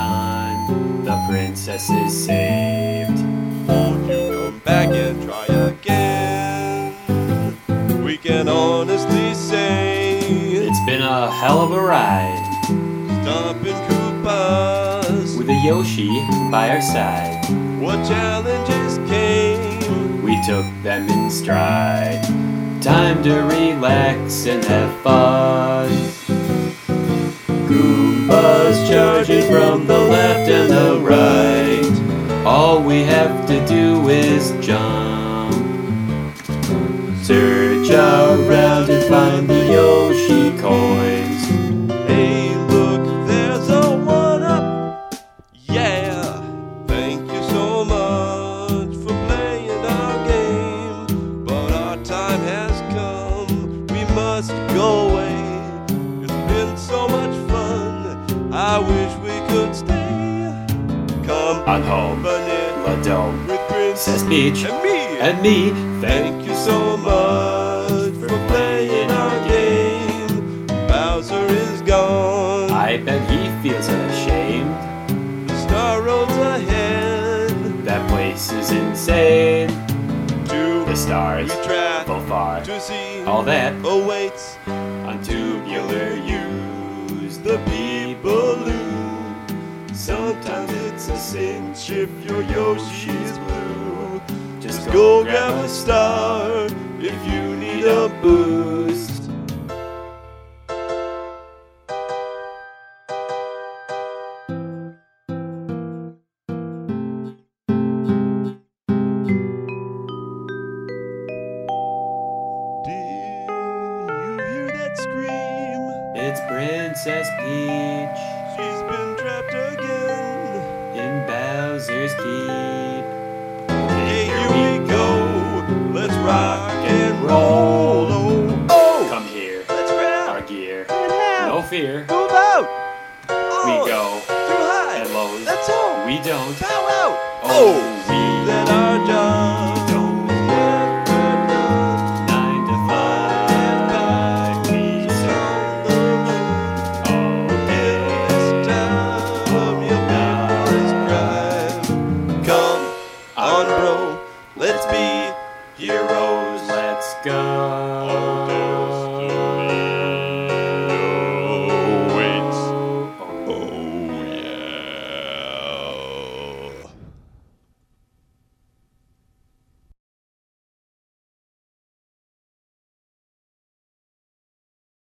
on, the princess is saved. Won't you come back and try again? We can honestly say It's been a hell of a ride, stomping Koopas with a Yoshi by our side. What challenges came? We took them in stride. Time to relax and have fun. Goombas charging from the left and the right. All we have to do is jump. Search around and find the Yoshi coins. Hey, look, there's a one-up. Yeah, thank you so much for playing our game. But our time has come, we must go away. It's been so much fun, I wish we could stay. Come On home, Vanilla La Dome, with Princess Princess Peach, and me. and me. Thank you so much for playing our game. Bowser is gone. I bet he feels ashamed. The star roads ahead. That place is insane. To The stars we travel far. to see All that awaits on tubular use. The people lose. Sometimes it's a cinch if your Yoshi's blue. Just go grab a star if you need a boost. Did you hear that scream? It's Princess Peach She's been trapped again. in Bowser's Keep. Hey, here we go. Let's rock and roll. Oh, oh. Come here, Let's grab our gear. and have. No fear, Move out. we Oh, go too high. at lows. Let's go. We don't. Bow out. Oh, we That our job don't is never done. 9 to 5. We serve all day. This time you'll make us cry. Come on, bro. Let's be Heroes, let's go.